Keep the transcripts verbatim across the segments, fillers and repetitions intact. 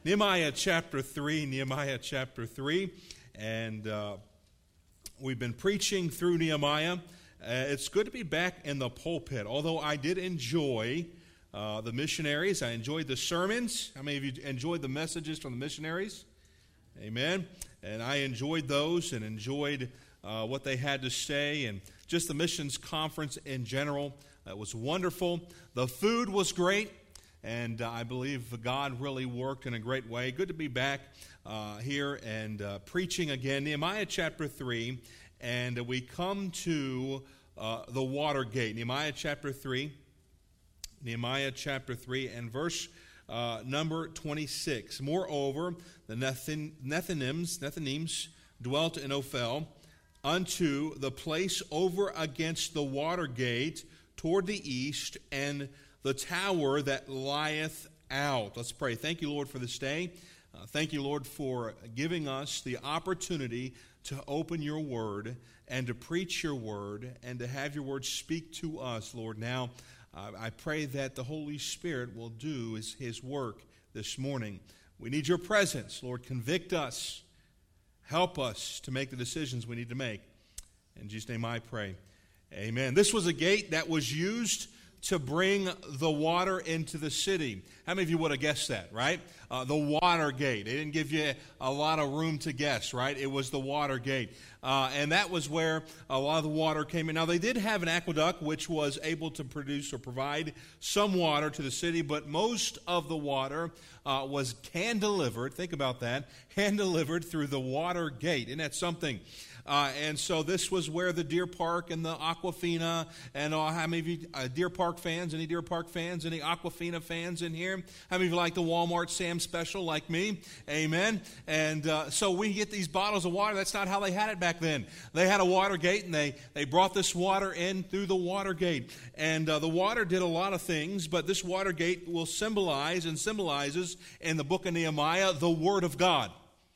Nehemiah chapter three, Nehemiah chapter three, and uh, we've been preaching through Nehemiah. Uh, it's good to be back in the pulpit, although I did enjoy uh, the missionaries. I enjoyed the sermons. How many of you enjoyed the messages from the missionaries? Amen. And I enjoyed those and enjoyed uh, what they had to say, and just the missions conference in general. It was wonderful. The food was great. And uh, I believe God really worked in a great way. Good to be back uh, here and uh, preaching again. Nehemiah chapter three, and we come to uh, the water gate. Nehemiah chapter three, Nehemiah chapter three, and verse uh, number twenty-six. Moreover, the Nethin- Nethinims, Nethinims dwelt in Ophel unto the place over against the water gate toward the east, and the tower that lieth out. Let's pray. Thank you, Lord, for this day. Uh, thank you, Lord, for giving us the opportunity to open your word and to preach your word and to have your word speak to us, Lord. Now, uh, I pray that the Holy Spirit will do his, his work this morning. We need your presence, Lord. Convict us. Help us to make the decisions we need to make. In Jesus' name I pray. Amen. This was a gate that was used to bring the water into the city. How many of you would have guessed that, right? Uh, the water gate. They didn't give you a lot of room to guess, right? It was the water gate. Uh, and that was where a lot of the water came in. Now, they did have an aqueduct which was able to produce or provide some water to the city, but most of the water uh, was hand-delivered. Think about that. Hand-delivered through the water gate. Isn't that something? Uh, and so this was where the Deer Park and the Aquafina, and uh, how many of you uh, Deer Park fans? Any Deer Park fans? Any Aquafina fans in here? How many of you like the Walmart Sam Special like me? Amen. And uh, so we get these bottles of water. That's not how they had it back then. They had a water gate, and they, they brought this water in through the water gate. And uh, the water did a lot of things, but this water gate will symbolize and symbolizes in the book of Nehemiah the Word of God.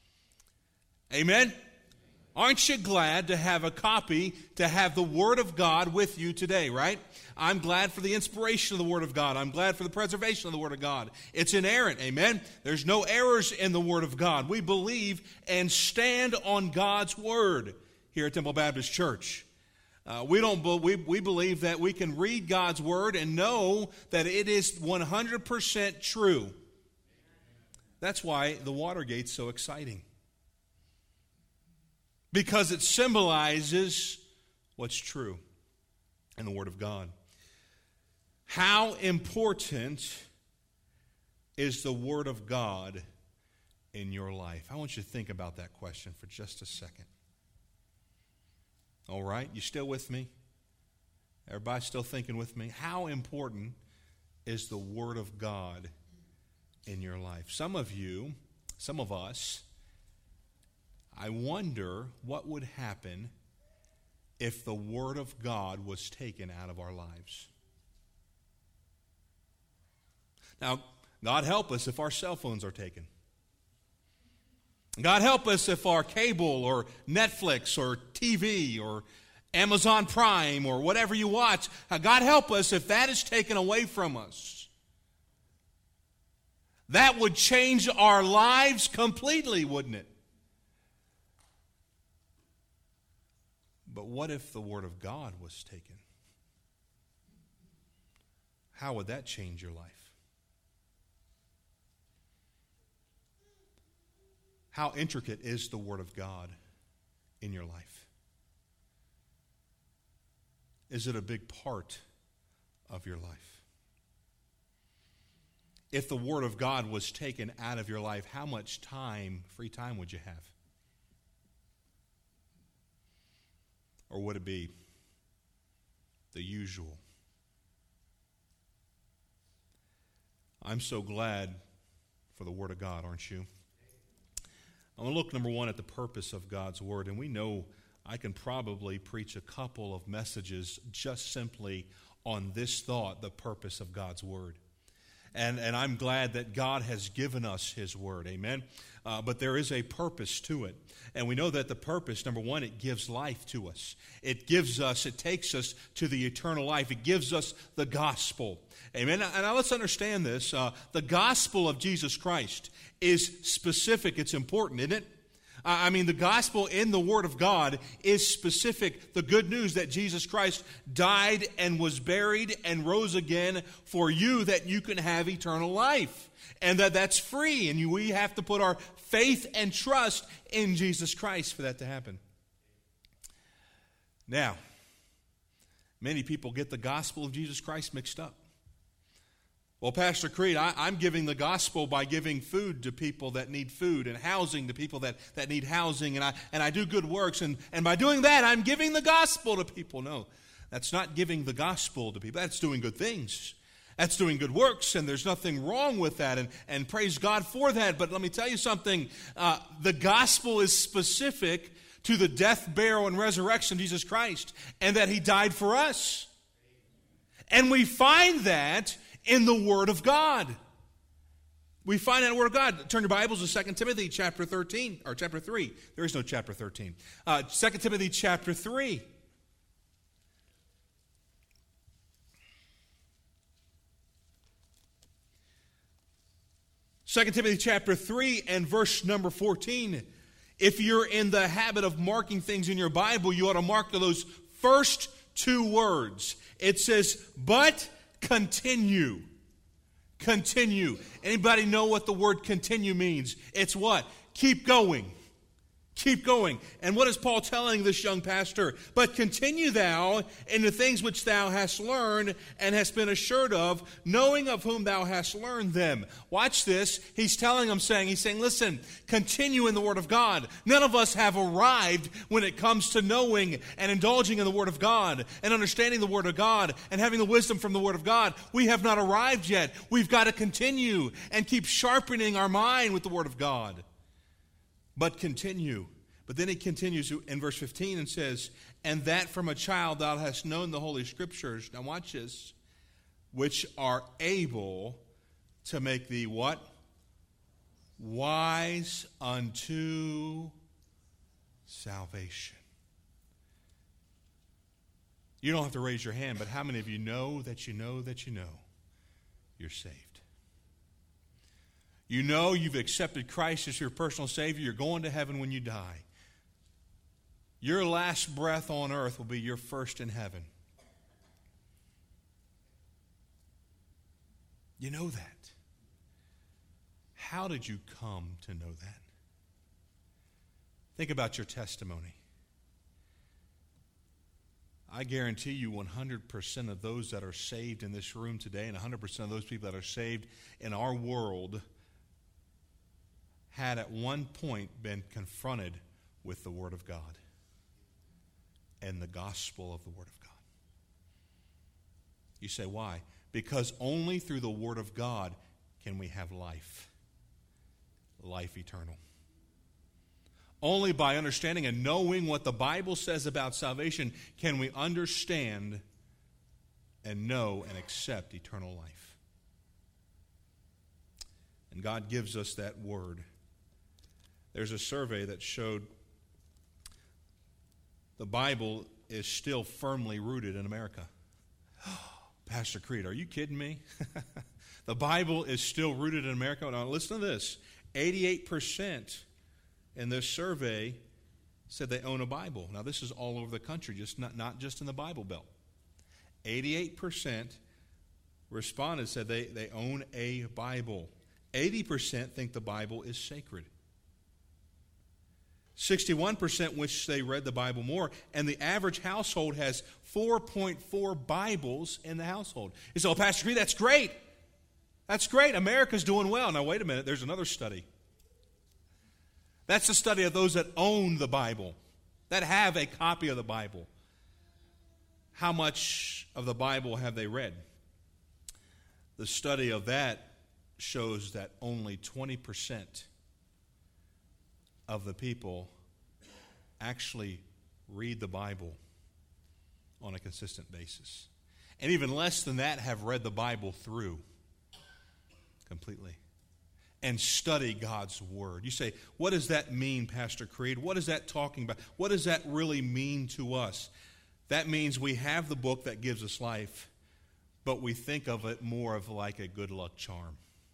Amen. Aren't you glad to have a copy, to have the Word of God with you today, right? I'm glad for the inspiration of the Word of God. I'm glad for the preservation of the Word of God. It's inerrant, amen? There's no errors in the Word of God. We believe and stand on God's Word here at Temple Baptist Church. Uh, we don't. We, we believe that we can read God's Word and know that it is one hundred percent true. That's why the Watergate's so exciting. Because it symbolizes what's true in the Word of God. How important is the Word of God in your life? I want you to think about that question for just a second. All right, you still with me? Everybody still thinking with me? How important is the Word of God in your life? Some of you, some of us, I wonder what would happen if the Word of God was taken out of our lives. Now, God help us if our cell phones are taken. God help us if our cable or Netflix or T V or Amazon Prime or whatever you watch, God help us if that is taken away from us. That would change our lives completely, wouldn't it? But what if the Word of God was taken? How would that change your life? How intricate is the Word of God in your life? Is it a big part of your life? If the Word of God was taken out of your life, how much time, free time, would you have? Or would it be the usual? I'm so glad for the Word of God, aren't you? I'm going to look, number one, at the purpose of God's Word. And we know I can probably preach a couple of messages just simply on this thought, the purpose of God's Word. And, and I'm glad that God has given us His Word. Amen? Uh, but there is a purpose to it. And we know that the purpose, number one, it gives life to us. It gives us, it takes us to the eternal life. It gives us the gospel. Amen? And now let's understand this. Uh, the gospel of Jesus Christ is specific. It's important, isn't it? I mean, the gospel in the Word of God is specific. The good news that Jesus Christ died and was buried and rose again for you, that you can have eternal life. And that that's free. And you, we have to put our faith and trust in Jesus Christ for that to happen. Now, many people get the gospel of Jesus Christ mixed up. Well, Pastor Creed, I, I'm giving the gospel by giving food to people that need food and housing to people that, that need housing, and I and I do good works, and, and by doing that, I'm giving the gospel to people. No, that's not giving the gospel to people. That's doing good things. That's doing good works, and there's nothing wrong with that, and, and praise God for that. But let me tell you something. Uh, the gospel is specific to the death, burial, and resurrection of Jesus Christ, and that He died for us. And we find that in the Word of God. We find that in the Word of God. Turn your Bibles to Second Timothy chapter thirteen, or chapter three. There is no chapter thirteen. Uh, Second Timothy chapter three. Second Timothy chapter three and verse number fourteen. If you're in the habit of marking things in your Bible, you ought to mark those first two words. It says, but continue. Continue. Anybody know what the word continue means? It's what? Keep going. Keep going. And what is Paul telling this young pastor? But continue thou in the things which thou hast learned and hast been assured of, knowing of whom thou hast learned them. Watch this. He's telling them, saying, he's saying, listen, continue in the Word of God. None of us have arrived when it comes to knowing and indulging in the Word of God and understanding the Word of God and having the wisdom from the Word of God. We have not arrived yet. We've got to continue and keep sharpening our mind with the Word of God. But continue. But then he continues in verse fifteen and says, and that from a child thou hast known the Holy Scriptures, now watch this, which are able to make thee what? Wise unto salvation. You don't have to raise your hand, but how many of you know that you know that you know you're saved? You know you've accepted Christ as your personal Savior. You're going to heaven when you die. Your last breath on earth will be your first in heaven. You know that. How did you come to know that? Think about your testimony. I guarantee you one hundred percent of those that are saved in this room today and one hundred percent of those people that are saved in our world had at one point been confronted with the Word of God and the gospel of the Word of God. You say, why? Because only through the Word of God can we have life, life eternal. Only by understanding and knowing what the Bible says about salvation can we understand and know and accept eternal life. And God gives us that Word. There's a survey that showed the Bible is still firmly rooted in America. Pastor Creed, are you kidding me? The Bible is still rooted in America. Now listen to this. eighty-eight percent in this survey said they own a Bible. Now this is all over the country, just not, not just in the Bible Belt. eighty-eight percent responded, said they, they own a Bible. eighty percent think the Bible is sacred. sixty-one percent wish they read the Bible more, and the average household has four point four Bibles in the household. You say, oh, Pastor Creed, that's great. That's great. America's doing well. Now, wait a minute. There's another study. That's the study of those that own the Bible, that have a copy of the Bible. How much of the Bible have they read? The study of that shows that only twenty percent of the people actually read the Bible on a consistent basis. And even less than that have read the Bible through. completely. And study God's Word. You say, what does that mean, Pastor Creed? What is that talking about? What does that really mean to us? That means we have the book that gives us life, but we think of it more of like a good luck charm.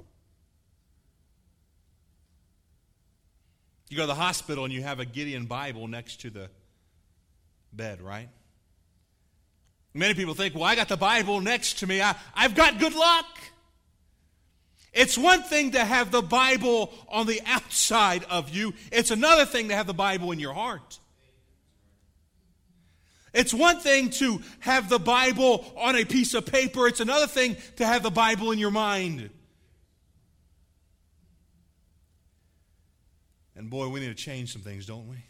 You go to the hospital and you have a Gideon Bible next to the bed, right? Many people think, well, I got the Bible next to me. I, I've got good luck. It's one thing to have the Bible on the outside of you. It's another thing to have the Bible in your heart. It's one thing to have the Bible on a piece of paper. It's another thing to have the Bible in your mind. And boy, we need to change some things, don't we?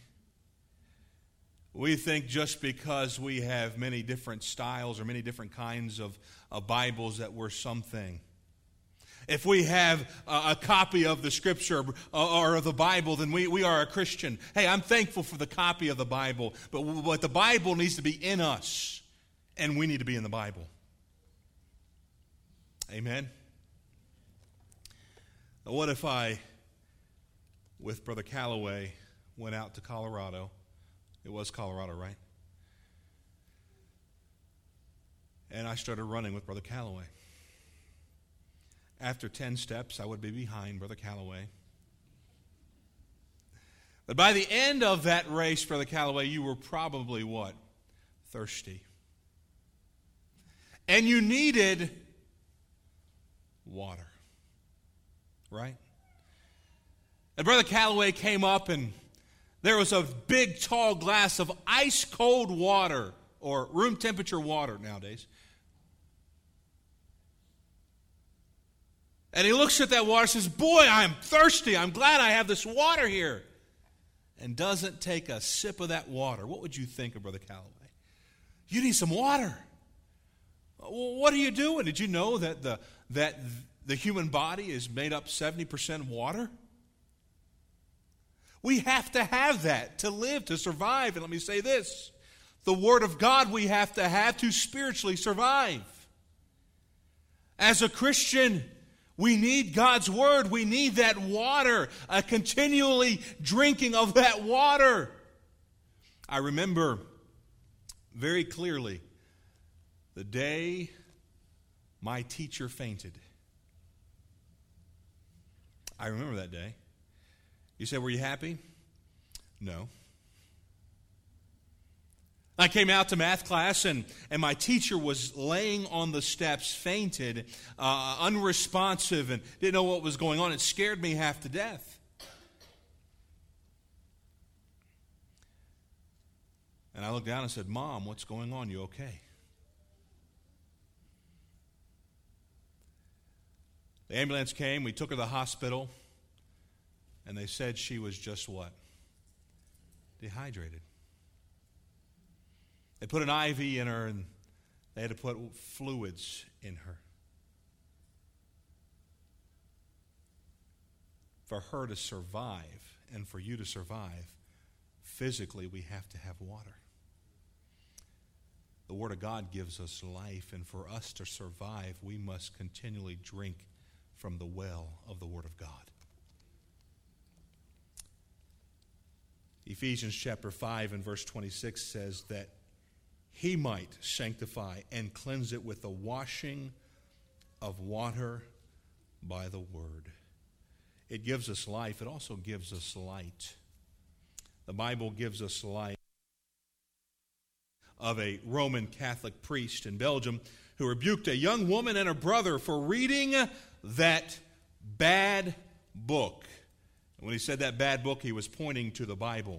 We think just because we have many different styles or many different kinds of, of Bibles that we're something. If we have a, a copy of the Scripture or of the Bible, then we, we are a Christian. Hey, I'm thankful for the copy of the Bible, but, but the Bible needs to be in us, and we need to be in the Bible. Amen? What if I, with Brother Calloway, went out to Colorado? It was Colorado, right? And I started running with Brother Calloway. After ten steps, I would be behind Brother Calloway. But by the end of that race, Brother Calloway, you were probably what? Thirsty. And you needed water. Right? And Brother Calloway came up and there was a big, tall glass of ice-cold water, or room temperature water nowadays. And he looks at that water and says, boy, I'm thirsty. I'm glad I have this water here. And doesn't take a sip of that water. What would you think of Brother Calloway? You need some water. Well, what are you doing? Did you know that the, that the human body is made up seventy percent water? We have to have that to live, to survive. And let me say this. The Word of God we have to have to spiritually survive. As a Christian, we need God's Word. We need that water, a continually drinking of that water. I remember very clearly the day my teacher fainted. I remember that day. You say, were you happy? No. I came out to math class, and, and my teacher was laying on the steps, fainted, uh, unresponsive, and didn't know what was going on. It scared me half to death. And I looked down and said, Mom, what's going on? You okay? The ambulance came. We took her to the hospital. And they said she was just what? Dehydrated. They put an I V in her, and they had to put fluids in her. For her to survive, and for you to survive, physically we have to have water. The Word of God gives us life, and for us to survive, we must continually drink from the well of the Word of God. Ephesians chapter five and verse twenty-six says that He might sanctify and cleanse it with the washing of water by the Word. It gives us life. It also gives us light. The Bible gives us light of a Roman Catholic priest in Belgium who rebuked a young woman and her brother for reading that bad book. When he said that bad book, he was pointing to the Bible.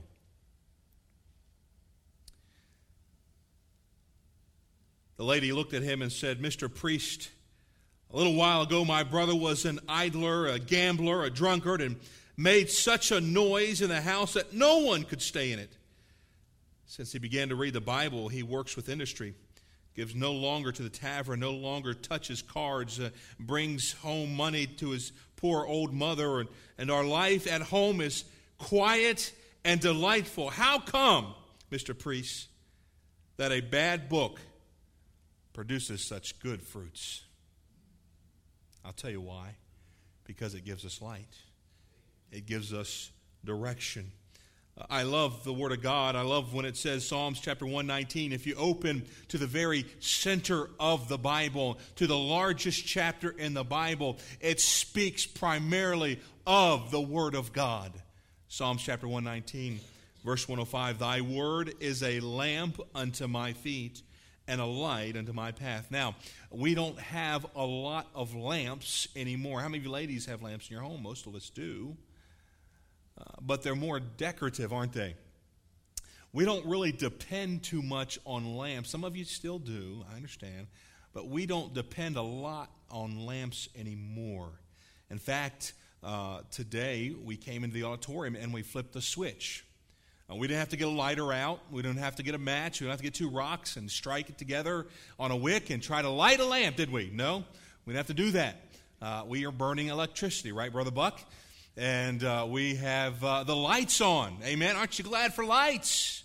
The lady looked at him and said, Mister Priest, a little while ago my brother was an idler, a gambler, a drunkard, and made such a noise in the house that no one could stay in it. Since he began to read the Bible, he works with industry, gives no longer to the tavern, no longer touches cards, uh, brings home money to his poor old mother, and, and our life at home is quiet and delightful. How come, Mister Priest, that a bad book produces such good fruits? I'll tell you why. Because it gives us light. It gives us direction. I love the Word of God. I love when it says, Psalms chapter one nineteen, if you open to the very center of the Bible, to the largest chapter in the Bible, it speaks primarily of the Word of God. Psalms chapter one nineteen, verse one oh five, Thy Word is a lamp unto my feet and a light unto my path. Now, we don't have a lot of lamps anymore. How many of you ladies have lamps in your home? Most of us do. Uh, but they're more decorative, aren't they? We don't really depend too much on lamps. Some of you still do, I understand. But we don't depend a lot on lamps anymore. In fact, uh, today we came into the auditorium and we flipped the switch. Uh, we didn't have to get a lighter out. We didn't have to get a match. We didn't have to get two rocks and strike it together on a wick and try to light a lamp, did we? No, we didn't have to do that. Uh, we are burning electricity, right, Brother Buck? And uh, we have uh, the lights on. Amen. Aren't you glad for lights?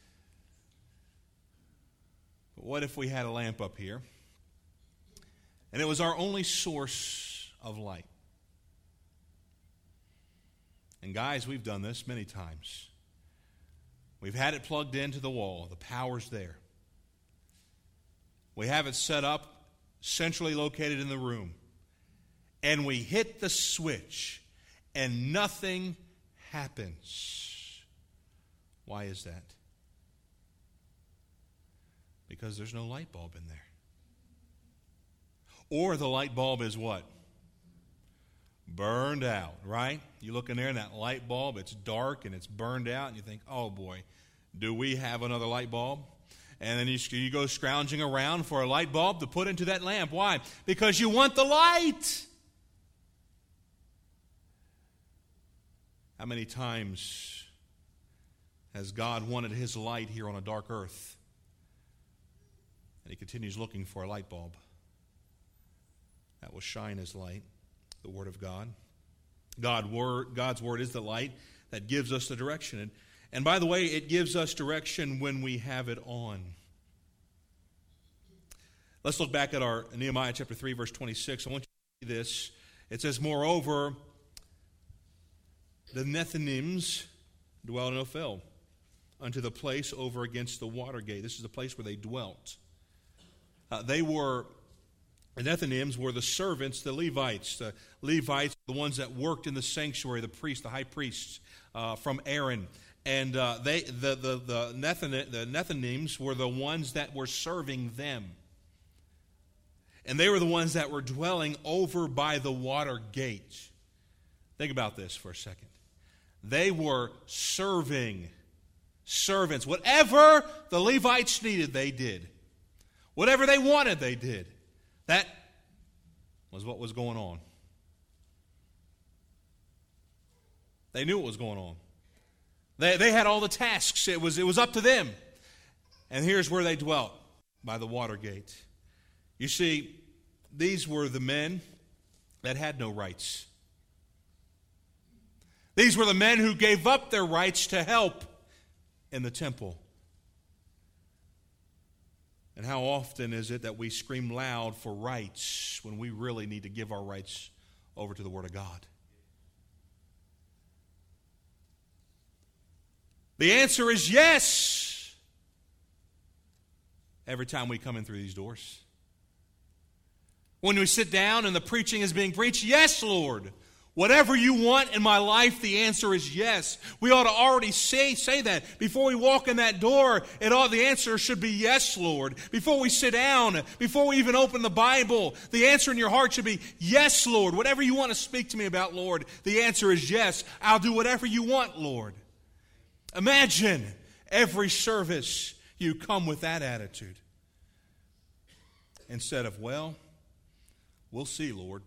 But what if we had a lamp up here and it was our only source of light? And guys, we've done this many times. We've had it plugged into the wall. The power's there. We have it set up, centrally located in the room. And we hit the switch. And nothing happens. Why is that? Because there's no light bulb in there. Or the light bulb is what? Burned out, right? You look in there and that light bulb, it's dark and it's burned out, and you think, oh boy, do we have another light bulb? And then you, you go scrounging around for a light bulb to put into that lamp. Why? Because you want the light. How many times has God wanted His light here on a dark earth? And He continues looking for a light bulb that will shine His light, the Word of God. God word, God's Word is the light that gives us the direction. And, and by the way, it gives us direction when we have it on. Let's look back at our Nehemiah chapter three, verse twenty-six. I want you to see this. It says, moreover, the Nethinims dwelled in Ophel, unto the place over against the water gate. This is the place where they dwelt. Uh, they were, the Nethinims were the servants, the Levites. The Levites, the ones that worked in the sanctuary, the priests, the high priests uh, from Aaron. And uh, they, the, the, the, Nethin, the Nethinims were the ones that were serving them. And they were the ones that were dwelling over by the water gate. Think about this for a second. They were serving servants. Whatever the Levites needed, they did. Whatever they wanted, they did. That was what was going on. They knew what was going on. They, they had all the tasks. It was, it was up to them. And here's where they dwelt, by the water gate. You see, these were the men that had no rights. These were the men who gave up their rights to help in the temple. And how often is it that we scream loud for rights when we really need to give our rights over to the Word of God? The answer is yes. Every time we come in through these doors. When we sit down and the preaching is being preached, yes, Lord. Whatever you want in my life, the answer is yes. We ought to already say, say that. Before we walk in that door, it ought, the answer should be yes, Lord. Before we sit down, before we even open the Bible, the answer in your heart should be yes, Lord. Whatever you want to speak to me about, Lord, the answer is yes. I'll do whatever you want, Lord. Imagine every service you come with that attitude. Instead of, well, we'll see, Lord.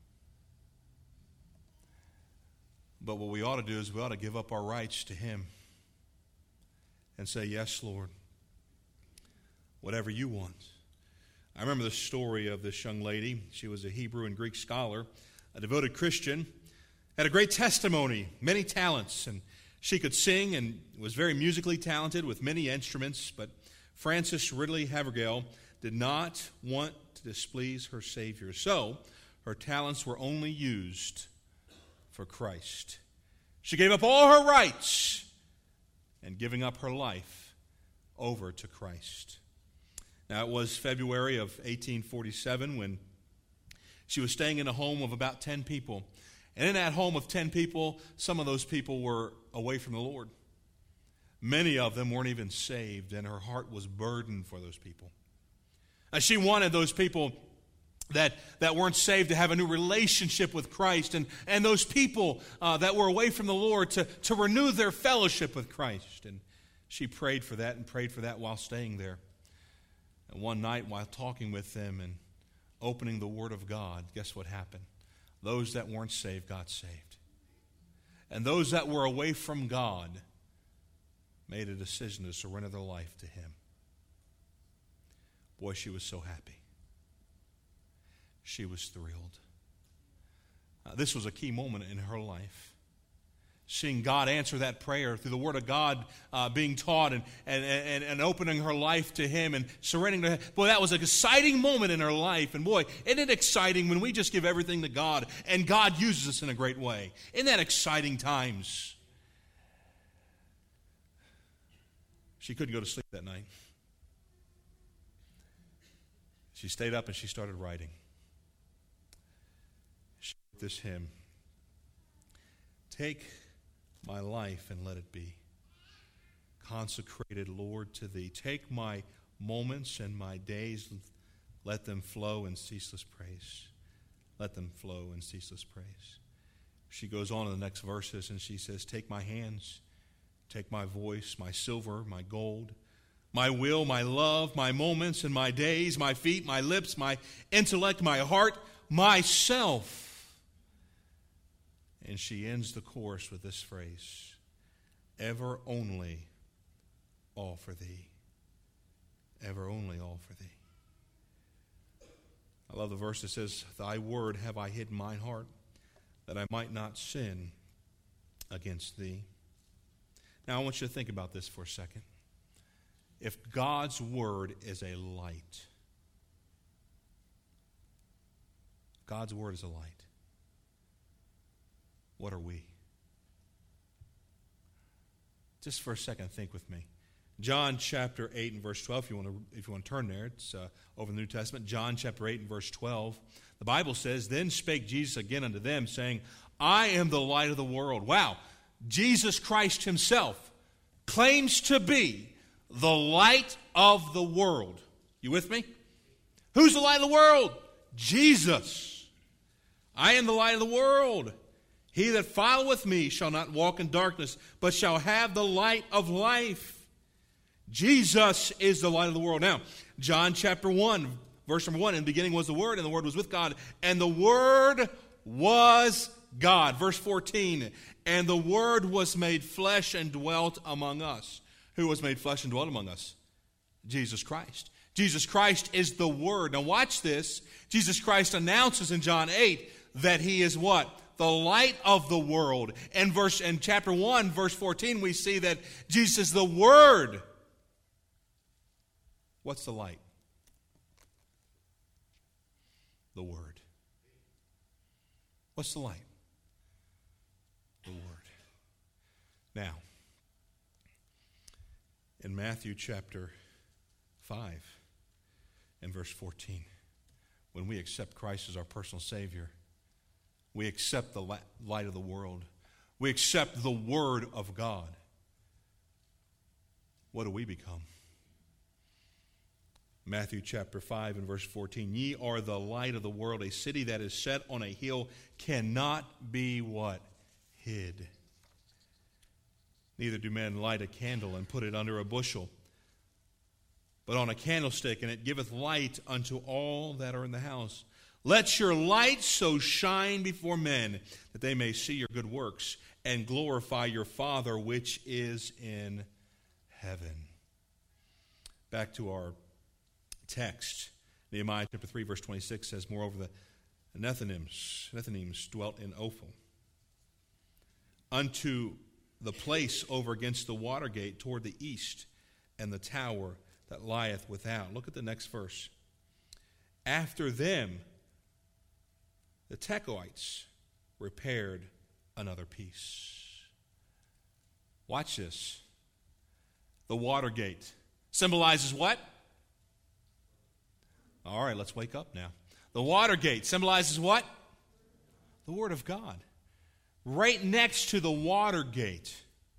But what we ought to do is we ought to give up our rights to Him and say, yes, Lord, whatever you want. I remember the story of this young lady. She was a Hebrew and Greek scholar, a devoted Christian, had a great testimony, many talents, and she could sing and was very musically talented with many instruments, but Frances Ridley Havergal did not want to displease her Savior. So her talents were only used for Christ. She gave up all her rights and giving up her life over to Christ. Now, it was February of eighteen forty-seven when she was staying in a home of about ten people. And in that home of ten people, some of those people were away from the Lord. Many of them weren't even saved, and her heart was burdened for those people. And she wanted those people that, that weren't saved to have a new relationship with Christ, and, and those people uh, that were away from the Lord to, to renew their fellowship with Christ. And she prayed for that and prayed for that while staying there. And one night while talking with them and opening the Word of God, guess what happened? Those that weren't saved got saved. And those that were away from God made a decision to surrender their life to Him. Boy, she was so happy. She was thrilled. Uh, this was a key moment in her life. Seeing God answer that prayer through the Word of God uh, being taught and, and, and, and opening her life to Him and surrendering to Him. Boy, that was an exciting moment in her life. And boy, isn't it exciting when we just give everything to God and God uses us in a great way? Isn't that exciting times? She couldn't go to sleep that night. She stayed up and she started writing. She wrote this hymn. Take my life and let it be consecrated, Lord, to Thee. Take my moments and my days, let them flow in ceaseless praise. Let them flow in ceaseless praise. She goes on in the next verses and she says, take my hands, take my voice, my silver, my gold, my will, my love, my moments and my days, my feet, my lips, my intellect, my heart, myself. And she ends the chorus with this phrase, ever only all for Thee. Ever only all for Thee. I love the verse that says, Thy word have I hid in mine heart, that I might not sin against Thee. Now I want you to think about this for a second. If God's word is a light, God's word is a light, what are we? Just for a second, think with me. John chapter eight and verse twelve, if you want to, if you want to turn there, it's uh, over the New Testament. John chapter eight and verse twelve. The Bible says, Then spake Jesus again unto them, saying, I am the light of the world. Wow, Jesus Christ Himself claims to be the light of the world. You with me? Who's the light of the world? Jesus. I am the light of the world. He that followeth me shall not walk in darkness, but shall have the light of life. Jesus is the light of the world. Now, John chapter one, verse number one, in the beginning was the Word, and the Word was with God, and the Word was God. Verse fourteen, and the Word was made flesh and dwelt among us. Who was made flesh and dwelt among us? Jesus Christ. Jesus Christ is the Word. Now watch this. Jesus Christ announces in John eight that He is what? The light of the world. And verse in chapter one, verse fourteen, we see that Jesus is the Word. What's the light? The Word. What's the light? The Word. Now, in Matthew chapter five and verse fourteen, when we accept Christ as our personal Savior, we accept the light of the world. We accept the Word of God. What do we become? Matthew chapter five and verse fourteen. Ye are the light of the world. A city that is set on a hill cannot be what? Hid. Neither do men light a candle and put it under a bushel, but on a candlestick, and it giveth light unto all that are in the house. Let your light so shine before men that they may see your good works and glorify your Father which is in heaven. Back to our text. Nehemiah chapter three verse twenty-six says, Moreover the Nethinims, Nethinims dwelt in Ophel, unto the place over against the water gate toward the east, and the tower that lieth without. Look at the next verse. After them, the Tekoites repaired another piece. Watch this. The Watergate symbolizes what? All right, let's wake up now. The Watergate symbolizes what? The Word of God. Right next to the Watergate,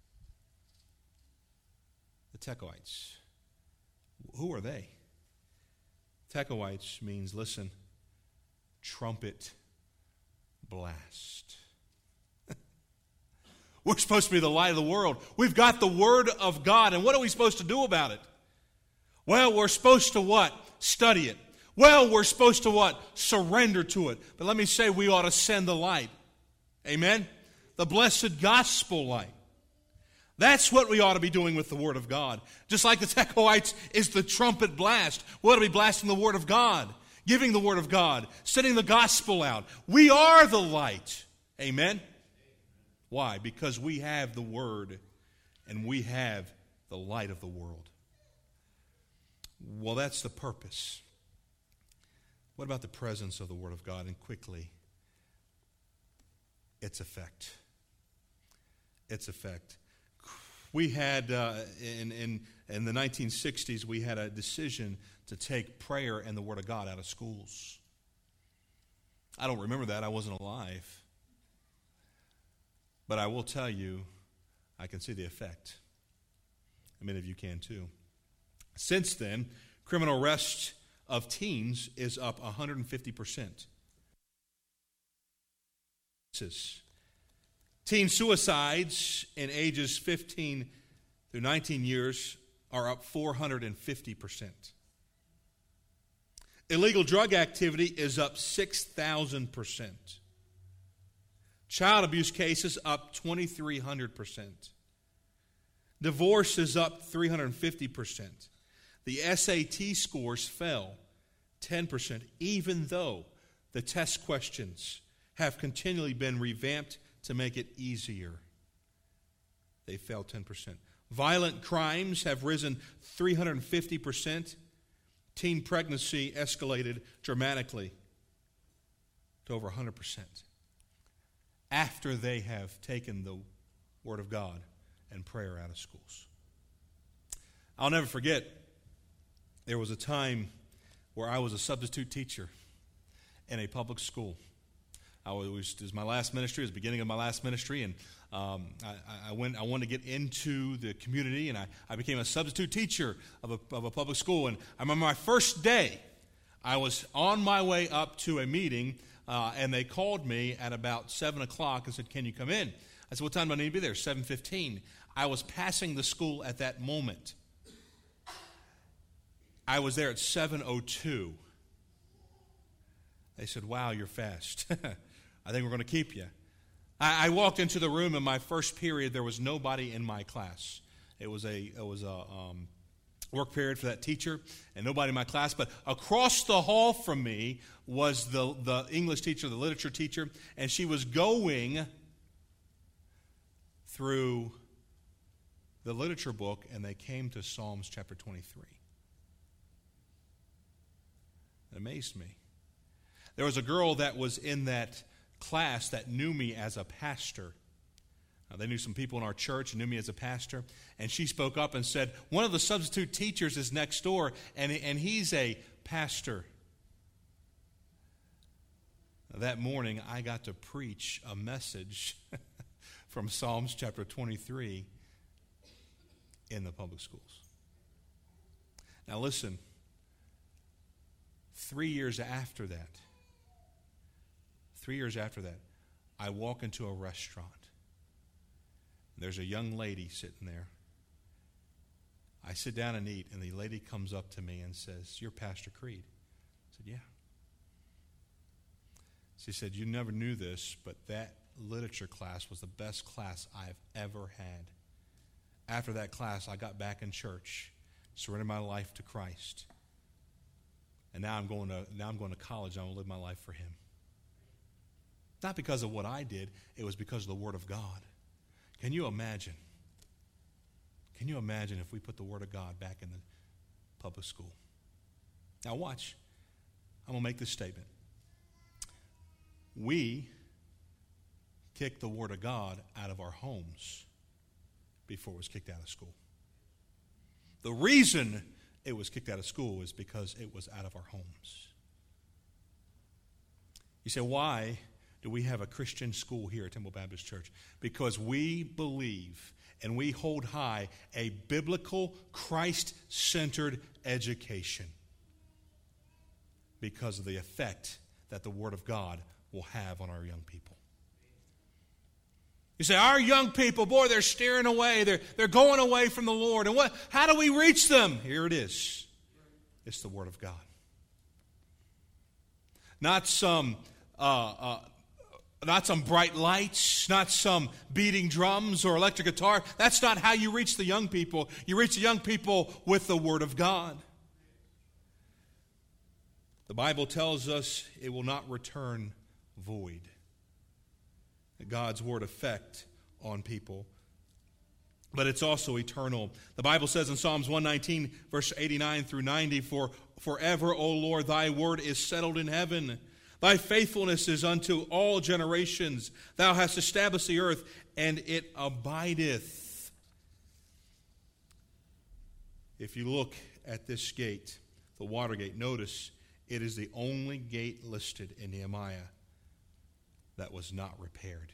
the Tekoites. Who are they? Tekoites means, listen, trumpet blast. We're supposed to be the light of the world. We've got the Word of God, and what are we supposed to do about it? Well, we're supposed to what? Study it. Well, we're supposed to what? Surrender to it. But let me say, we ought to send the light. Amen? The blessed gospel light. That's what we ought to be doing with the Word of God. Just like the Tekoites is the trumpet blast. We ought to be blasting the Word of God, giving the Word of God, sending the gospel out. We are the light. Amen? Why? Because we have the Word and we have the light of the world. Well, that's the purpose. What about the presence of the Word of God? And quickly, its effect. Its effect. We had, uh, in, in, in the nineteen sixties, we had a decision to take prayer and the Word of God out of schools. I don't remember that. I wasn't alive. But I will tell you, I can see the effect. And many of you can too. Since then, criminal arrest of teens is up one hundred fifty percent. Teen suicides in ages fifteen through nineteen years are up four hundred fifty percent. Illegal drug activity is up six thousand percent. Child abuse cases up twenty-three hundred percent. Divorce is up three hundred fifty percent. The S A T scores fell ten percent, even though the test questions have continually been revamped to make it easier. They fell ten percent. Violent crimes have risen three hundred fifty percent. Teen pregnancy escalated dramatically to over one hundred percent. After they have taken the Word of God and prayer out of schools. I'll never forget, there was a time where I was a substitute teacher in a public school. I was, it was my last ministry, it was the beginning of my last ministry, and um, I, I went. I wanted to get into the community, and I, I became a substitute teacher of a, of a public school. And I remember my first day, I was on my way up to a meeting, uh, and they called me at about seven o'clock and said, "Can you come in?" I said, "What time do I need to be there?" seven fifteen. I was passing the school at that moment. I was there at seven oh two. They said, "Wow, you're fast. I think we're going to keep you." I, I walked into the room in my first period. There was nobody in my class. It was a it was a um, work period for that teacher, and nobody in my class. But across the hall from me was the, the English teacher, the literature teacher, and she was going through the literature book, and they came to Psalms chapter twenty-three. It amazed me. There was a girl that was in that class that knew me as a pastor. Now, they knew some people in our church and knew me as a pastor. And she spoke up and said, "One of the substitute teachers is next door, and, and he's a pastor." That morning, I got to preach a message from Psalms chapter twenty-three in the public schools. Now listen, three years after that, Three years after that, I walk into a restaurant. There's a young lady sitting there. I sit down and eat, and the lady comes up to me and says, "You're Pastor Creed." I said, "Yeah." She said, "You never knew this, but that literature class was the best class I've ever had. After that class, I got back in church, surrendered my life to Christ, and now I'm going to now I'm going to college. I'm going to live my life for Him." Not because of what I did, it was because of the Word of God. Can you imagine? Can you imagine if we put the Word of God back in the public school? Now watch. I'm going to make this statement. We kick the Word of God out of our homes before it was kicked out of school. The reason it was kicked out of school is because it was out of our homes. You say, why do we have a Christian school here at Temple Baptist Church? Because we believe and we hold high a biblical, Christ-centered education because of the effect that the Word of God will have on our young people. You say, our young people, boy, they're steering away. They're, they're going away from the Lord. And what? How do we reach them? Here it is. It's the Word of God. Not some, uh, uh, not some bright lights, not some beating drums or electric guitar. That's not how you reach the young people. You reach the young people with the Word of God. The Bible tells us it will not return void. God's Word effect on people. But it's also eternal. The Bible says in Psalms one nineteen, verse eighty-nine through ninety, For forever, O Lord, thy word is settled in heaven. Thy faithfulness is unto all generations. Thou hast established the earth, and it abideth. If you look at this gate, the water gate, notice it is the only gate listed in Nehemiah that was not repaired.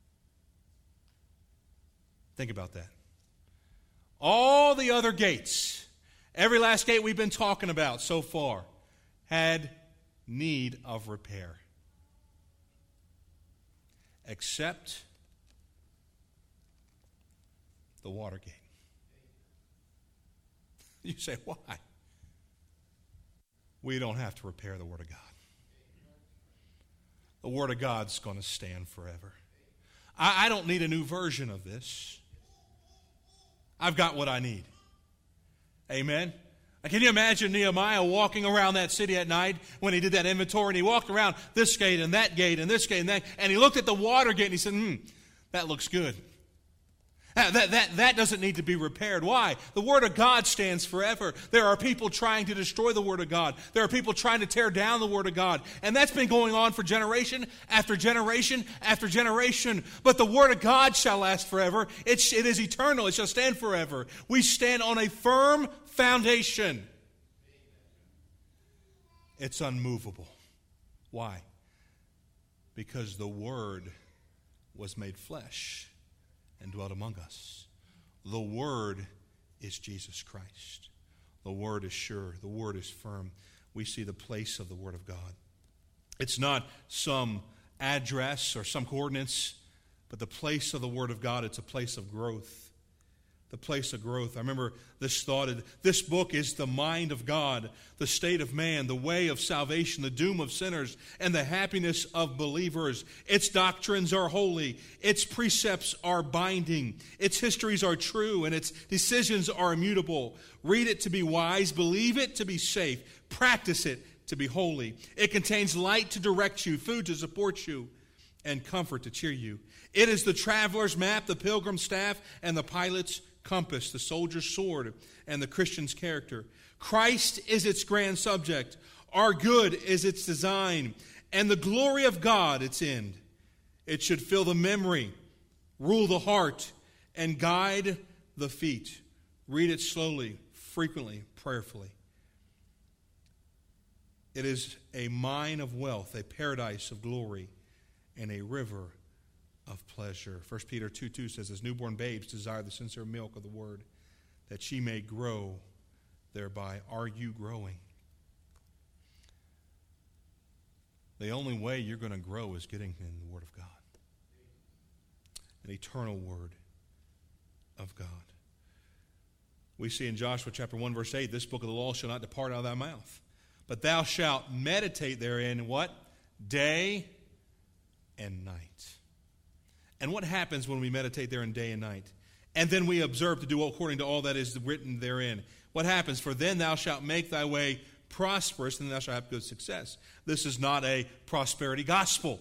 Think about that. All the other gates, every last gate we've been talking about so far, had need of repair. Except the water gate. You say, why? We don't have to repair the Word of God. The Word of God's going to stand forever. I, I don't need a new version of this. I've got what I need. Amen? Can you imagine Nehemiah walking around that city at night when he did that inventory, and he walked around this gate and that gate and this gate and that, and he looked at the water gate and he said, hmm, that looks good. That, that, that, that doesn't need to be repaired. Why? The Word of God stands forever. There are people trying to destroy the Word of God. There are people trying to tear down the Word of God. And that's been going on for generation after generation after generation. But the Word of God shall last forever. It, it is eternal. It shall stand forever. We stand on a firm foundation. It's unmovable. Why? Because the Word was made flesh and dwelt among us. The Word is Jesus Christ. The Word is sure. The Word is firm. We see the place of the Word of God. It's not some address or some coordinates, but the place of the Word of God. It's a place of growth. The place of growth. I remember this thought. This book is the mind of God, the state of man, the way of salvation, the doom of sinners, and the happiness of believers. Its doctrines are holy. Its precepts are binding. Its histories are true, and its decisions are immutable. Read it to be wise. Believe it to be safe. Practice it to be holy. It contains light to direct you, food to support you, and comfort to cheer you. It is the traveler's map, the pilgrim's staff, and the pilot's compass, the soldier's sword, and the Christian's character. Christ is its grand subject. Our good is its design, and the glory of God its end. It should fill the memory, rule the heart, and guide the feet. Read it slowly, frequently, prayerfully. It is a mine of wealth, a paradise of glory, and a river of pleasure. First Peter two two says, as newborn babes desire the sincere milk of the Word, that she may grow thereby. Are you growing? The only way you're going to grow is getting in the Word of God. An eternal Word of God. We see in Joshua chapter one, verse eight, this book of the law shall not depart out of thy mouth, but thou shalt meditate therein, what? Day and night. And what happens when we meditate therein day and night? And then we observe to do according to all that is written therein. What happens? For then thou shalt make thy way prosperous, and thou shalt have good success. This is not a prosperity gospel.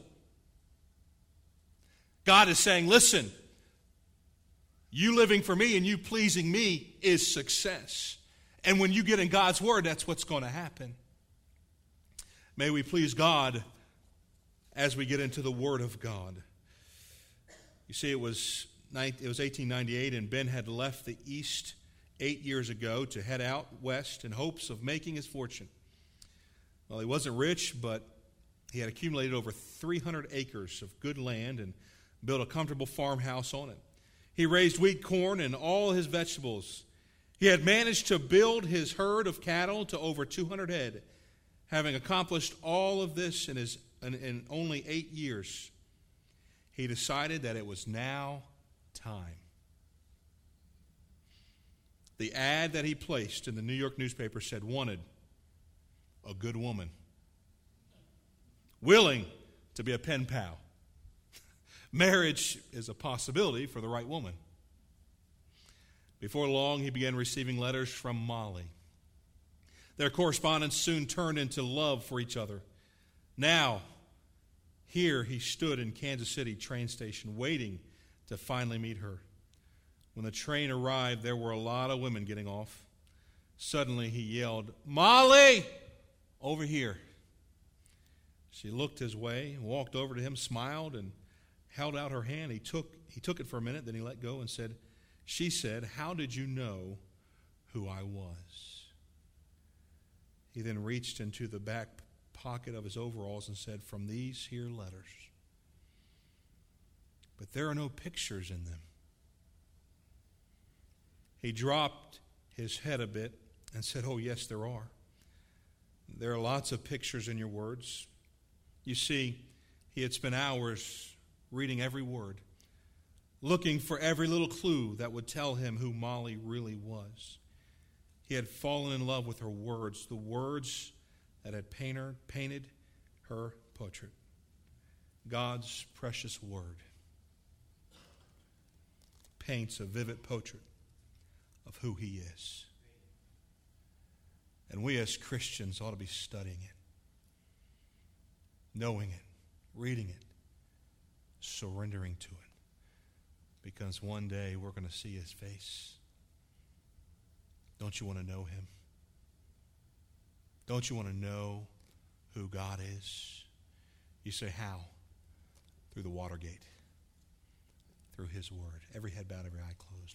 God is saying, listen, you living for me and you pleasing me is success. And when you get in God's Word, that's what's going to happen. May we please God as we get into the Word of God. You see, it was it was eighteen ninety-eight, and Ben had left the East eight years ago to head out west in hopes of making his fortune. Well, he wasn't rich, but he had accumulated over three hundred acres of good land and built a comfortable farmhouse on it. He raised wheat, corn, and all his vegetables. He had managed to build his herd of cattle to over two hundred head. Having accomplished all of this in, his, in, in only eight years, he decided that it was now time. The ad that he placed in the New York newspaper said, "Wanted, a good woman, willing to be a pen pal. Marriage is a possibility for the right woman." Before long, he began receiving letters from Molly. Their correspondence soon turned into love for each other. Now, here he stood in Kansas City train station waiting to finally meet her. When the train arrived, there were a lot of women getting off. Suddenly he yelled, "Molly, over here." She looked his way, walked over to him, smiled, and held out her hand. He took, he took it for a minute, then he let go and said, she said, "How did you know who I was?" He then reached into the back pocket of his overalls and said, "From these here letters. But there are no pictures in them." He dropped his head a bit and said, "Oh, yes, there are. There are lots of pictures in your words." You see, he had spent hours reading every word, looking for every little clue that would tell him who Molly really was. He had fallen in love with her words, the words that had painter, painted her portrait. God's precious word paints a vivid portrait of who he is. And we as Christians ought to be studying it, knowing it, reading it, surrendering to it. Because one day we're going to see his face. Don't you want to know him? Don't you want to know who God is? You say, how? Through the Watergate. Through his word. Every head bowed, every eye closed.